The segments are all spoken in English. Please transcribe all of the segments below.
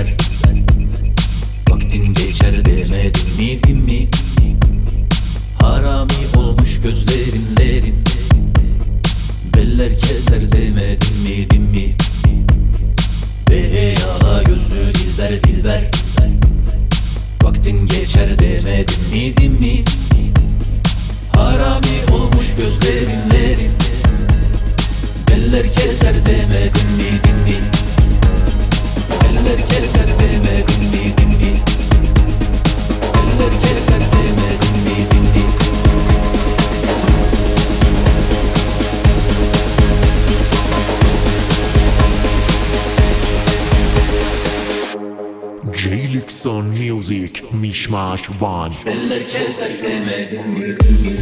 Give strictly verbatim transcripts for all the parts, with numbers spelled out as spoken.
dilber. Vaktin geçer demedim mi din mi? Harami olmuş gözlerinlerin, beller keser demedim mi din mi? De yala gözlü dilber dilber. Vaktin geçer demedim mi din mi? Harami olmuş gözlerinlerin, beller keser demedim mi din mi? Beller keser demedim mi din mi? Beller keser demedim mi din mi? J-Lix on Music, Mishmash One. Beller keser demedim mi din mi?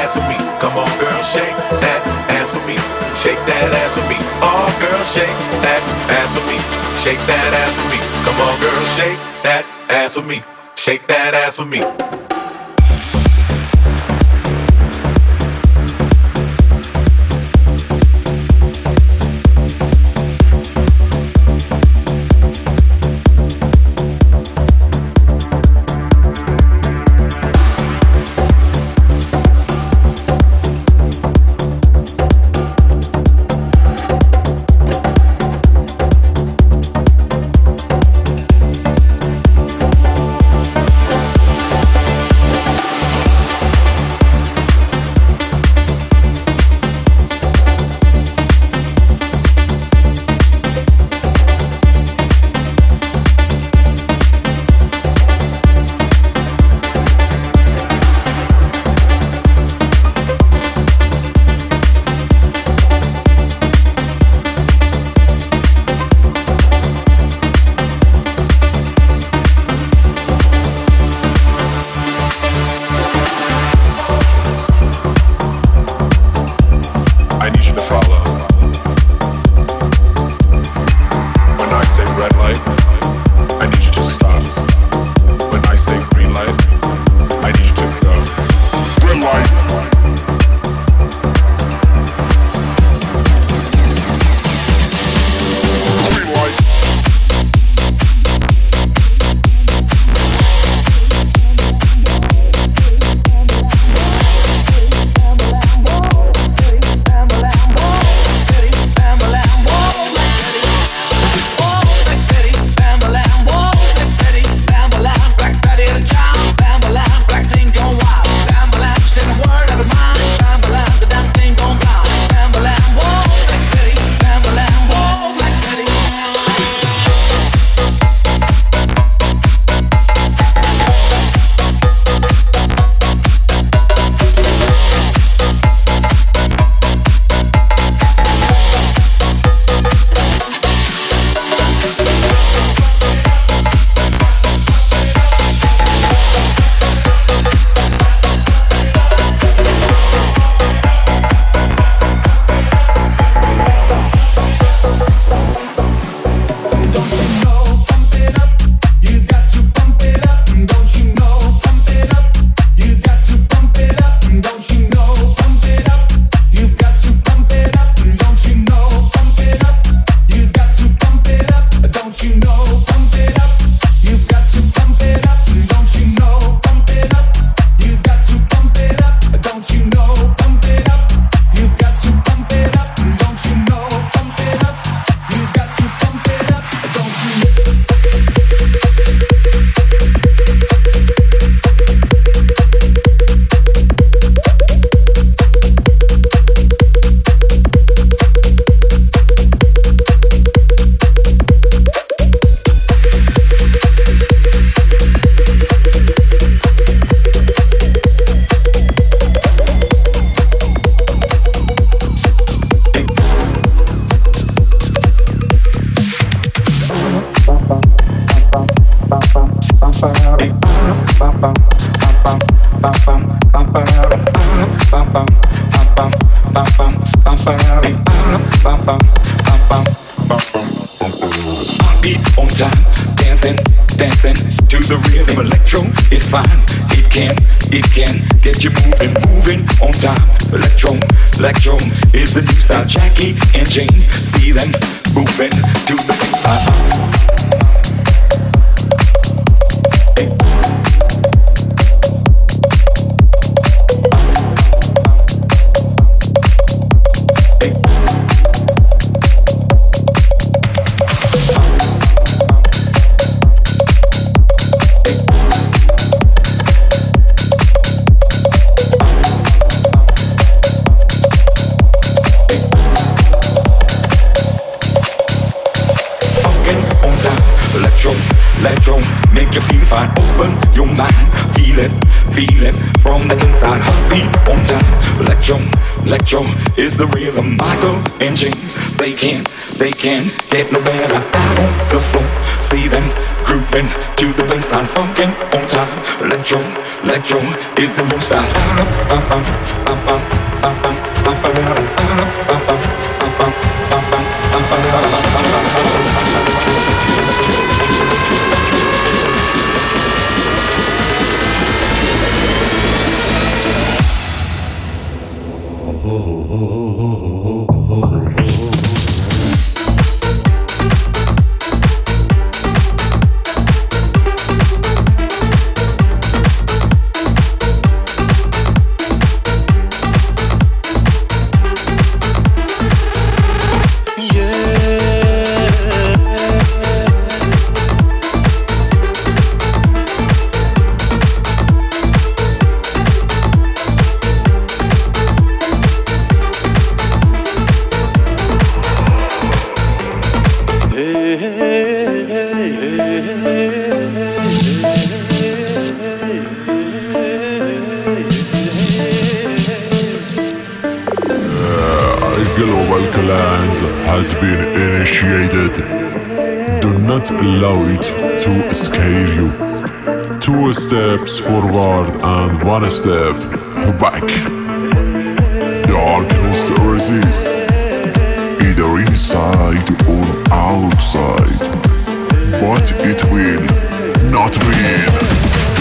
ass for me. Come on, girl, shake that ass for me. Shake that ass for me. Oh, girl, shake that ass for me. Shake that ass for me. Come on, girl, shake that ass for me. Shake that ass for me. Beat on time, dancing, dancing to the rhythm. Electro is fine, it can, it can get you moving, moving on time. Electro, electro is the new style. Jackie and Jane, see them moving to the beat. Uh-huh. Electro, make you feel fine. Open your mind, feel it, feel it from the inside. Heartbeat on time. Electro, electro is the rhythm. Michael and James, they can, they can get no better. Out on the floor, see them grooving to the baseline. Funkin' on time. Electro, electro is the new style. Global cleanse has been initiated. Do not allow it to scare you. Two steps forward and one step back. Darkness resists, either inside or outside, but it will not win.